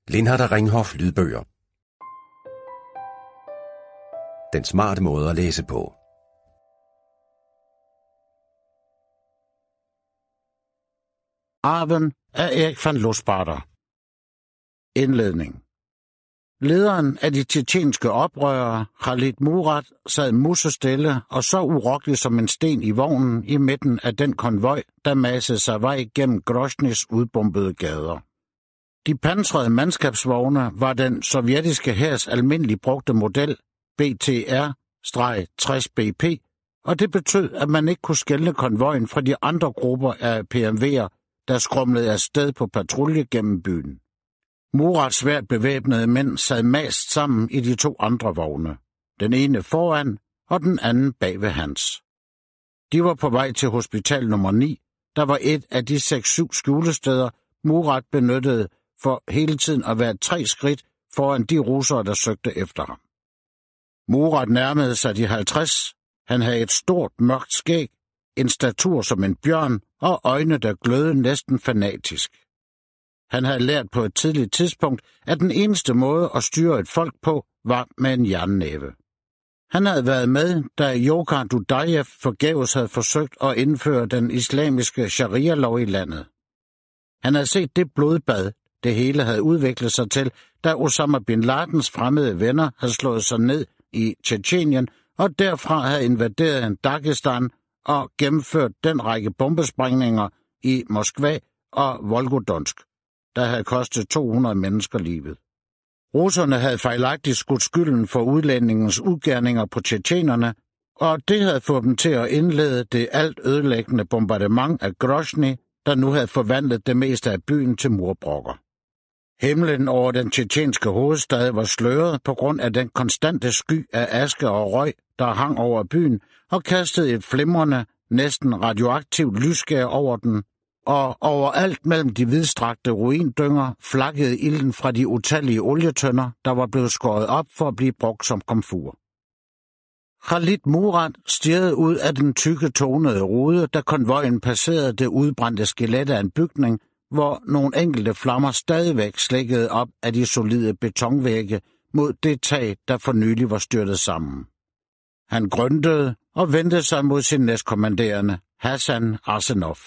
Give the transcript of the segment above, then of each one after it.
Lindhardt Ringhof lydbøger. Den smarte måde at læse på. Arven af Erik van Lospater. Indledning. Lederen af de tjetjenske oprørere, Khalid Murad, sad musestille og så urokkelig som en sten i vognen i midten af den konvoj, der masede sig vej gennem Groznyjs udbombede gader. De pansrede mandskabsvogne var den sovjetiske hærs almindelig brugte model, BTR-60BP, og det betød, at man ikke kunne skelne konvojen fra de andre grupper af PMV'er, der skrumlede afsted på patrulje gennem byen. Murads svært bevæbnede mænd sad mast sammen i de to andre vogne, den ene foran og den anden bag ved hans. De var på vej til hospital nummer 9, der var et af de 6-7 skjulesteder, Murad benyttede for hele tiden at være 3 skridt foran de russere, der søgte efter ham. Murad nærmede sig de 50. Han havde et stort, mørkt skæg, en statur som en bjørn og øjne, der glødede næsten fanatisk. Han havde lært på et tidligt tidspunkt, at den eneste måde at styre et folk på var med en jernnæve. Han havde været med, da Dzhokhar Dudajev forgæves havde forsøgt at indføre den islamiske sharia-lov i landet. Han havde set det blodbad, det hele havde udviklet sig til, da Osama bin Ladens fremmede venner havde slået sig ned i Tjetjenien og derfra havde invaderet Dagestan og gennemført den række bombesprængninger i Moskva og Volgodonsk, der havde kostet 200 mennesker livet. Russerne havde fejlagtigt skudt skylden for udlændingens udgerninger på tjetjenerne, og det havde fået dem til at indlede det alt ødelæggende bombardement af Groznyj, der nu havde forvandlet det meste af byen til murbrokker. Himlen over den tjetjenske hovedstad var sløret på grund af den konstante sky af aske og røg, der hang over byen og kastede et flimrende, næsten radioaktivt lysskær over den, og overalt mellem de vidstrakte ruindynger flakkede ilden fra de utallige olietønder, der var blevet skåret op for at blive brugt som komfur. Khalid Murad stirrede ud af den tykke tonede rude, da konvojen passerede det udbrændte skelet af en bygning, hvor nogle enkelte flammer stadigvæk slækkede op af de solide betonvægge mod det tag, der for nylig var styrtet sammen. Han grøntede og vendte sig mod sin næstkommanderende, Hassan Arsenov.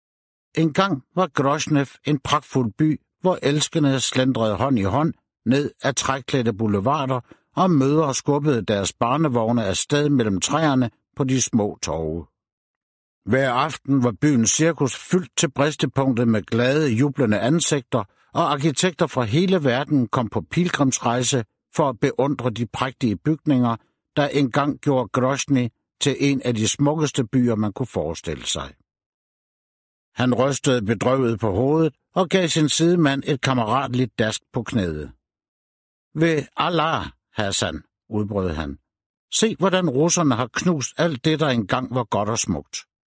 En gang var Groznyj en pragtfuld by, hvor elskende slendrede hånd i hånd ned ad træklædte boulevarder, og mødre skubbede deres barnevogne afsted mellem træerne på de små torve. Hver aften var byens cirkus fyldt til bristepunktet med glade, jublende ansigter, og arkitekter fra hele verden kom på pilgrimsrejse for at beundre de prægtige bygninger, der engang gjorde Groznyj til en af de smukkeste byer, man kunne forestille sig. Han rystede bedrøvet på hovedet og gav sin sidemand et kammeratligt dask på knæet. Ved Allah, Hassan, udbrød han. Se, hvordan russerne har knust alt det, der engang var godt og smukt.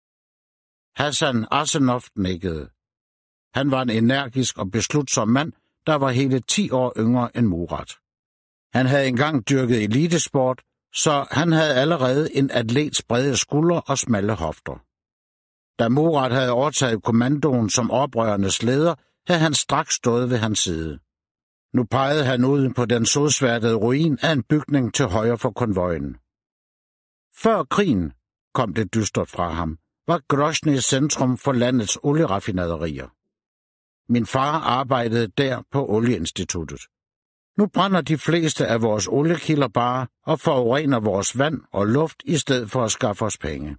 Hassan Arsenov nikkede. Han var en energisk og beslutsom mand, der var hele 10 år yngre end Murad. Han havde engang dyrket elitesport, så han havde allerede en atlets brede skuldre og smalle hofter. Da Murad havde overtaget kommandoen som oprørernes leder, havde han straks stået ved hans side. Nu pegede han ud på den sodsværtede ruin af en bygning til højre for konvojen. Før krigen, kom det dystert fra ham, var Groznyj centrum for landets olieraffinaderier. Min far arbejdede der på Olieinstituttet. Nu brænder de fleste af vores oliekilder bare og forurener vores vand og luft i stedet for at skaffe os penge.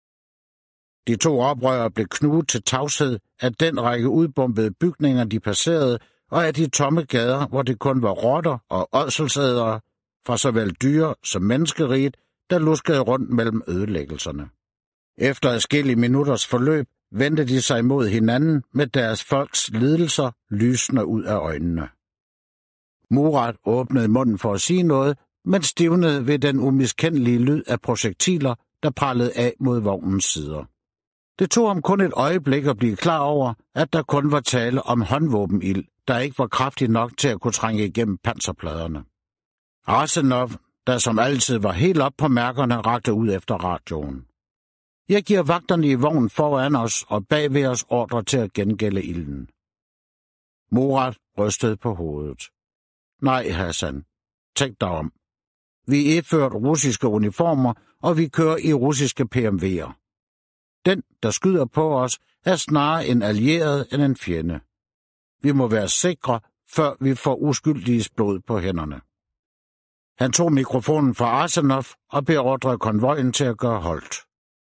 De 2 oprørere blev knuget til tavshed af den række udbombede bygninger, de passerede, og af de tomme gader, hvor det kun var rotter og ådselsædere fra såvel dyre som menneskeriget, der luskede rundt mellem ødelæggelserne. Efter adskillige minutters forløb vendte de sig mod hinanden med deres folks lidelser lysende ud af øjnene. Murad åbnede munden for at sige noget, men stivnede ved den umiskendelige lyd af projektiler, der prallede af mod vognens sider. Det tog ham kun et øjeblik at blive klar over, at der kun var tale om håndvåbenild, der ikke var kraftig nok til at kunne trænge igennem panserpladerne. Arsenov, der som altid var helt op på mærkerne, rakte ud efter radioen. Jeg giver vagterne i vognen foran os og bag ved os ordre til at gengælde ilden. Murat rystede på hovedet. Nej, Hassan. Tænk dig om. Vi er iført russiske uniformer, og vi kører i russiske PMV'er. Den, der skyder på os, er snarere en allieret end en fjende. Vi må være sikre, før vi får uskyldiges blod på hænderne. Han tog mikrofonen fra Arsenov og beordrede konvojen til at gøre holdt.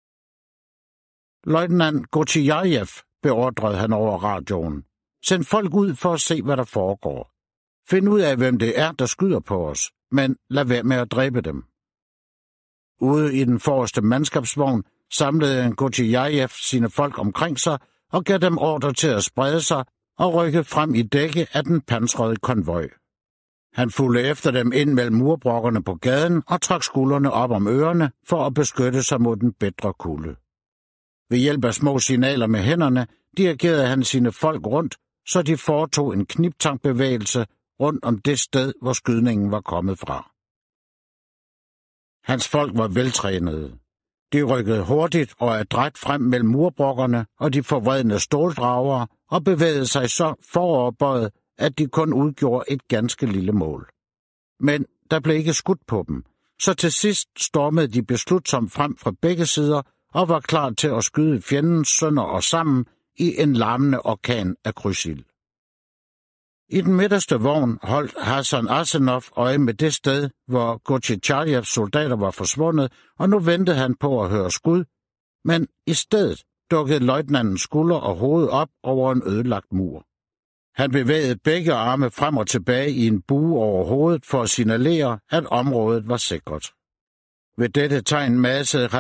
Løjtnant Gochijajev, beordrede han over radioen. Send folk ud for at se, hvad der foregår. Find ud af, hvem det er, der skyder på os, men lad være med at dræbe dem. Ude i den forreste mandskabsvogn samlede Gochijajev sine folk omkring sig og gav dem ordre til at sprede sig og rykke frem i dække af den pansrede konvoj. Han fulgte efter dem ind mellem murbrokkerne på gaden og trak skuldrene op om ørerne for at beskytte sig mod den bitre kulde. Ved hjælp af små signaler med hænderne dirigerede han sine folk rundt, så de foretog en kniptankbevægelse rundt om det sted, hvor skydningen var kommet fra. Hans folk var veltrænede. De rykkede hurtigt og adræt frem mellem murbrokkerne og de forvredne ståldragere og bevægede sig så foroverbøjet, at de kun udgjorde et ganske lille mål. Men der blev ikke skudt på dem, så til sidst stormede de beslutsomt frem fra begge sider og var klar til at skyde fjendens sønder og sammen i en larmende orkan af krydsild. I den midterste vogn holdt Hassan Arsenov øje med det sted, hvor Gochijajevs soldater var forsvundet, og nu ventede han på at høre skud, men i stedet dukkede løjtnantens skulder og hoved op over en ødelagt mur. Han bevægede begge arme frem og tilbage i en bue over hovedet for at signalere, at området var sikret. Ved dette tegn masede